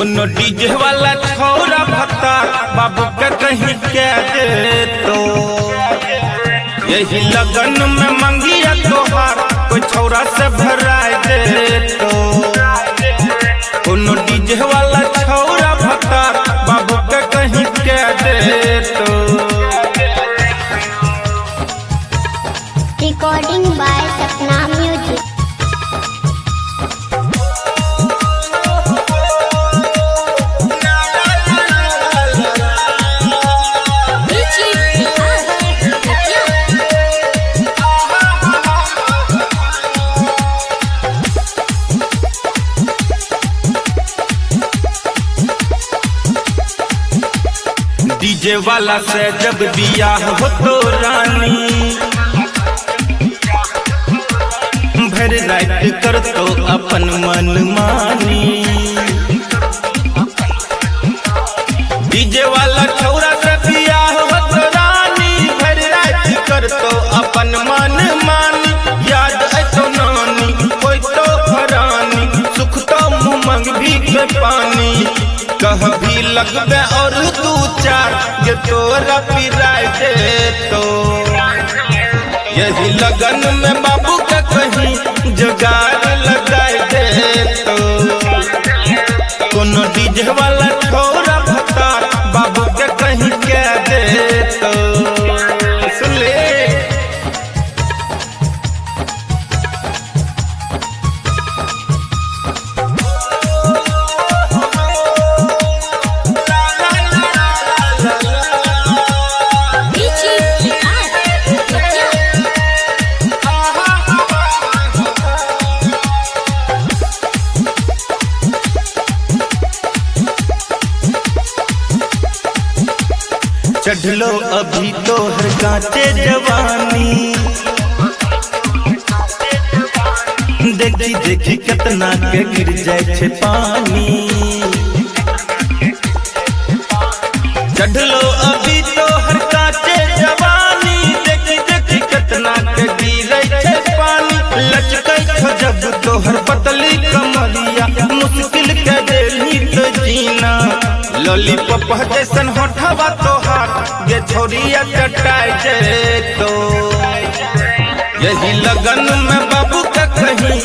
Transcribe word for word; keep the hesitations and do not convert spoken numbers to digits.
कोनो डीजे वाला छोरा भत्ता बाबू का कहीं क्या दे तो यही लगन में मंगिया तोहार कोई छोरा से भराए दे तो कोनो डीजे वाला छोरा भत्ता बाबू का कहीं क्या दे तो। Recording by Sapna Music. DJ वाला से जब बियाह हो तो रानी भर रात कर तो अपन मन मानी। डीजे वाला छोरा से बियाह हो तो रानी भर रात कर तो अपन मन मानी। याद है तो नानी कोई तो फरानी सुख तो मुंह भी के पानी कह भी लगबे और दू चार ये तोरा पिराए दे तो यही लगन में बाबू का कहीं जुगाड़ लगाए दे तो कोनो डीजे वाला छोरा भत्ता बाबू के कहीं क्या दे तो। सुन ले चढ़लो अभी तो हर कांचे जवानी देखी देखी कितना के गिर जाए छे पानी। चढ़लो अभी तो हर कांचे जवानी देखी देखी कितना के गिर छे पानी। लचकै छो जब तो हर पतली कमरिया मुश्किल के देली तो जीना। लॉलीपॉप जैसन होठवा तोहार ये छोरिया चटाए दे तो यही लगन में बाबू का कहीं